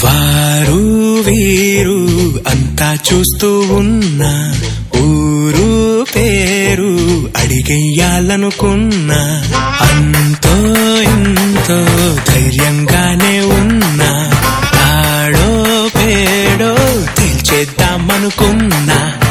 వారు వీరు అంతా చూస్తూ ఉన్నా ఊరు పేరు అడిగెయ్యాలనుకున్నా అంతో ఎంతో ధైర్యంగానే ఉన్నా తాడో పేడో తేల్చేద్దామనుకున్నా